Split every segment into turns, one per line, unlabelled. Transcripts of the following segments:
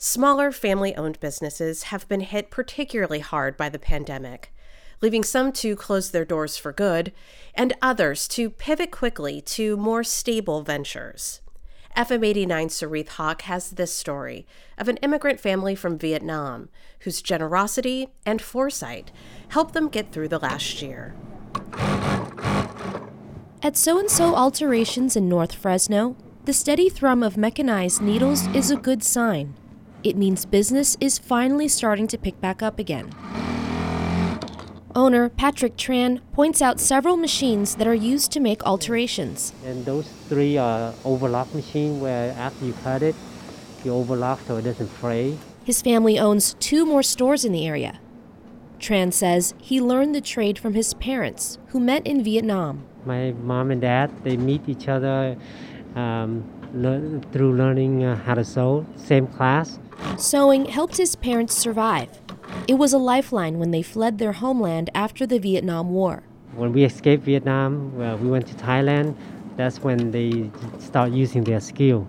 Smaller family-owned businesses have been hit particularly hard by the pandemic, leaving some to close their doors for good and others to pivot quickly to more stable ventures. FM 89's Sarith Hawk has this story of an immigrant family from Vietnam whose generosity and foresight helped them get through the last year.
At So-and-So Alterations in North Fresno, the steady thrum of mechanized needles is a good sign. It means business is finally starting to pick back up again. Owner Patrick Tran points out several machines that are used to make alterations.
And those three are overlock machine where after you cut it, you overlock so it doesn't fray.
His family owns 2 more stores in the area. Tran says he learned the trade from his parents, who met in Vietnam.
My mom and dad, they meet each other through learning how to sew, same class.
Sewing helped his parents survive. It was a lifeline when they fled their homeland after the Vietnam War.
When we escaped Vietnam, we went to Thailand. That's when they start using their skill,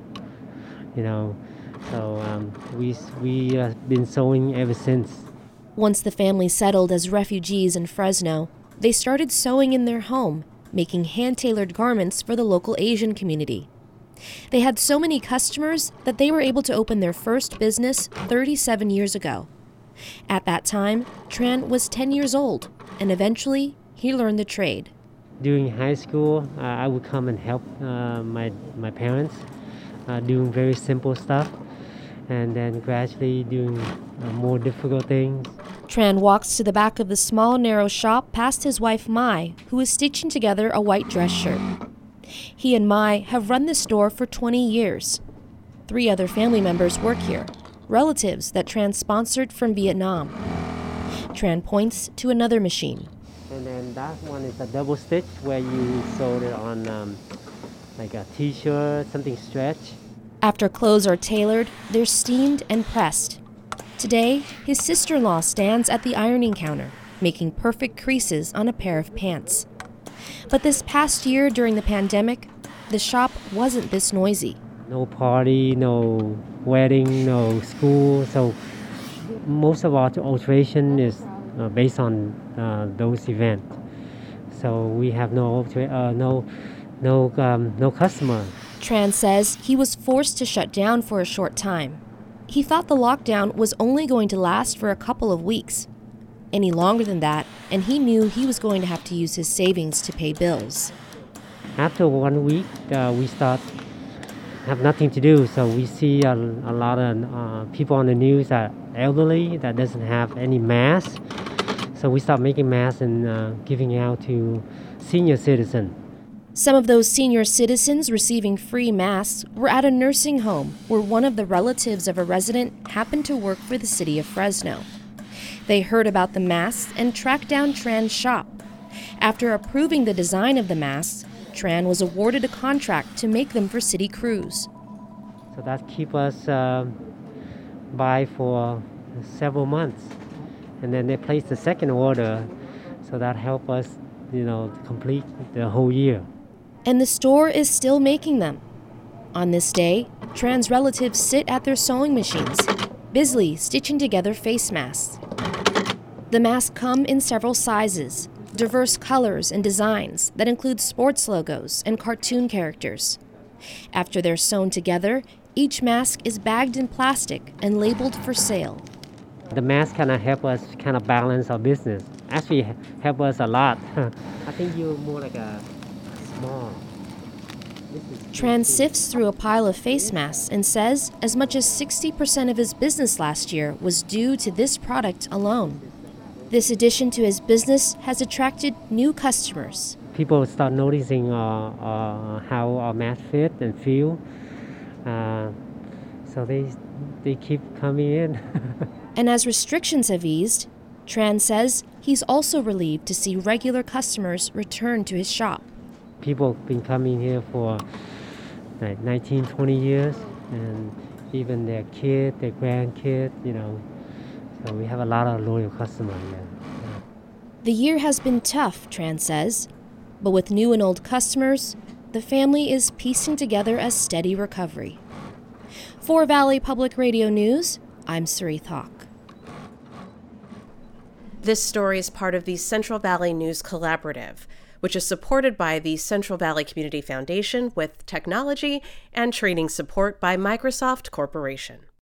So we have been sewing ever since.
Once the family settled as refugees in Fresno, they started sewing in their home, making hand-tailored garments for the local Asian community. They had so many customers that they were able to open their first business 37 years ago. At that time, Tran was 10 years old, and eventually he learned the trade.
During high school, I would come and help my parents doing very simple stuff, and then gradually doing more difficult things.
Tran walks to the back of the small, narrow shop past his wife Mai, who is stitching together a white dress shirt. He and Mai have run the store for 20 years. 3 other family members work here, relatives that Tran sponsored from Vietnam. Tran points to another machine.
And then that one is a double stitch where you sew it on like a t-shirt, something stretch.
After clothes are tailored, they're steamed and pressed. Today, his sister-in-law stands at the ironing counter, making perfect creases on a pair of pants. But this past year during the pandemic, the shop wasn't this noisy.
No party, no wedding, no school. So most of our alteration is based on those events. So we have no customer.
Tran says he was forced to shut down for a short time. He thought the lockdown was only going to last for a couple of weeks. Any longer than that, and he knew he was going to have to use his savings to pay bills.
After 1 week, we start have nothing to do, so we see a lot of people on the news that elderly that doesn't have any masks. So we start making masks and giving out to senior citizens.
Some of those senior citizens receiving free masks were at a nursing home where one of the relatives of a resident happened to work for the city of Fresno. They heard about the masks and tracked down Tran's shop. After approving the design of the masks, Tran was awarded a contract to make them for city crews.
So that keep us by for several months. And then they placed the second order, so that helped us, complete the whole year.
And the store is still making them. On this day, Tran's relatives sit at their sewing machines, busily stitching together face masks. The masks come in several sizes, diverse colors and designs that include sports logos and cartoon characters. After they're sewn together, each mask is bagged in plastic and labeled for sale.
The mask kind of help us kind of balance our business. Actually help us a lot. I think you're more like a small.
Tran sifts through a pile of face masks and says as much as 60% of his business last year was due to this product alone. This addition to his business has attracted new customers.
People start noticing how our masks fit and feel. So they keep coming in.
And as restrictions have eased, Tran says he's also relieved to see regular customers return to his shop.
People have been coming here for like 19, 20 years, and even their kid, their grandkid, So we have a lot of loyal customers here. Yeah.
The year has been tough, Tran says, but with new and old customers, the family is piecing together a steady recovery. For Valley Public Radio News, I'm Sarith Hawk.
This story is part of the Central Valley News Collaborative, which is supported by the Central Valley Community Foundation with technology and training support by Microsoft Corporation.